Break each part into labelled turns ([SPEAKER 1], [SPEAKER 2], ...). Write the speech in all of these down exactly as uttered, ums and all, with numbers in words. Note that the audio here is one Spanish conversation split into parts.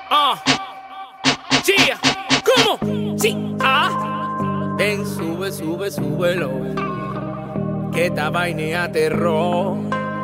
[SPEAKER 1] Ah, yeah, ¿cómo? Sí, ah. Ven, sube, sube, súbelo. Que esta vaina es terror.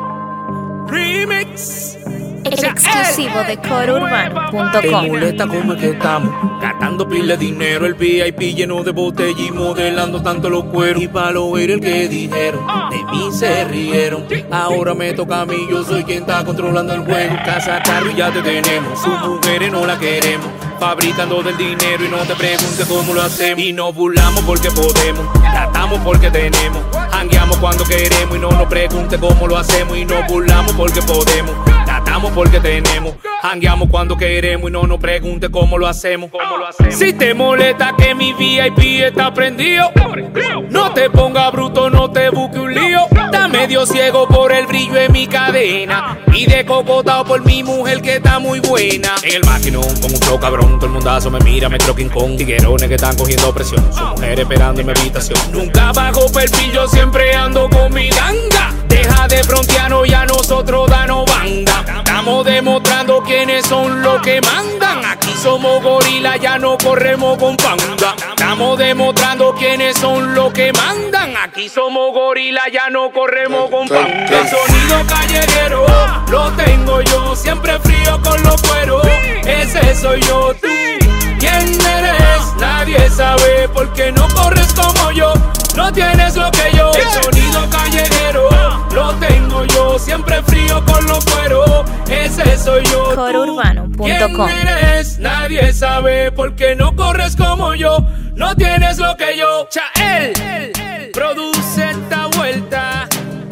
[SPEAKER 1] Remix.
[SPEAKER 2] El exclusivo de coro urbano punto
[SPEAKER 1] Te
[SPEAKER 2] com.
[SPEAKER 1] molesta como es que estamos gastando pila de dinero. El V I P lleno de botella y modelando tanto los cueros. Y para oír el que dijeron, de mí se rieron. Ahora me toca a mí, yo soy quien está controlando el juego. Casa, carro y ya te tenemos. Sus mujeres no la queremos. Fabricando del dinero y no te preguntes cómo lo hacemos. Y nos burlamos porque podemos, gastamos porque tenemos. Jangueamos cuando queremos y no nos preguntes cómo lo hacemos. Y nos burlamos porque podemos, gastamos porque tenemos. Jangueamos cuando queremos y no nos preguntes cómo lo hacemos. ¿Cómo lo hacemos? Si te molesta que mi V I P está prendido, no te pongas bruto, no te busque un lío. Está medio ciego por el brillo en mi cadena y de cocotado por mi mujer que está muy buena. En el maquinón con un flow cabrón, todo el mundazo me mira, me creo King Kong. Tiguerones que están cogiendo presión, su mujer esperando en mi habitación. Nunca bajo perfil, yo siempre ando con mi ganga. Deja de frontearnos y a nosotros danos banda. Estamos demostrando quiénes son los que mandan. Aquí somos gorilas, ya no corremos con panda. Estamos demostrando quiénes son los que mandan. Aquí somos gorilas, ya no corremos con panda. El sonido callejero lo tengo yo, siempre frío con los cueros. Ese soy yo, tú. ¿Quién eres? Nadie sabe porque no corres como yo. No tienes lo que yo. El sonido callejero lo tengo yo, siempre frío con los cueros. Ese soy yo,
[SPEAKER 2] coro urbano punto com.
[SPEAKER 1] ¿Quién eres? Nadie sabe porque no corres como yo. No tienes lo que yo. Chael produce esta vuelta.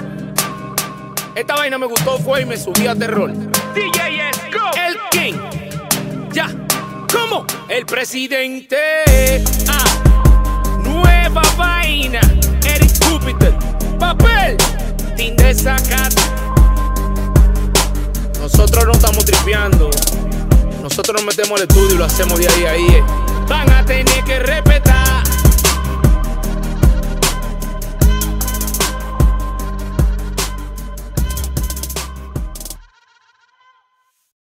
[SPEAKER 1] Esta vaina me gustó fue y me subí a terror. D J S Go. El King. Ya. ¿Cómo? El presidente. Ah. Nueva vaina. Eric Júpiter. Papel. Team de Zacat. Nosotros no estamos tripeando. Nosotros nos metemos al estudio y lo hacemos de ahí a ahí. Van a tener que respetar.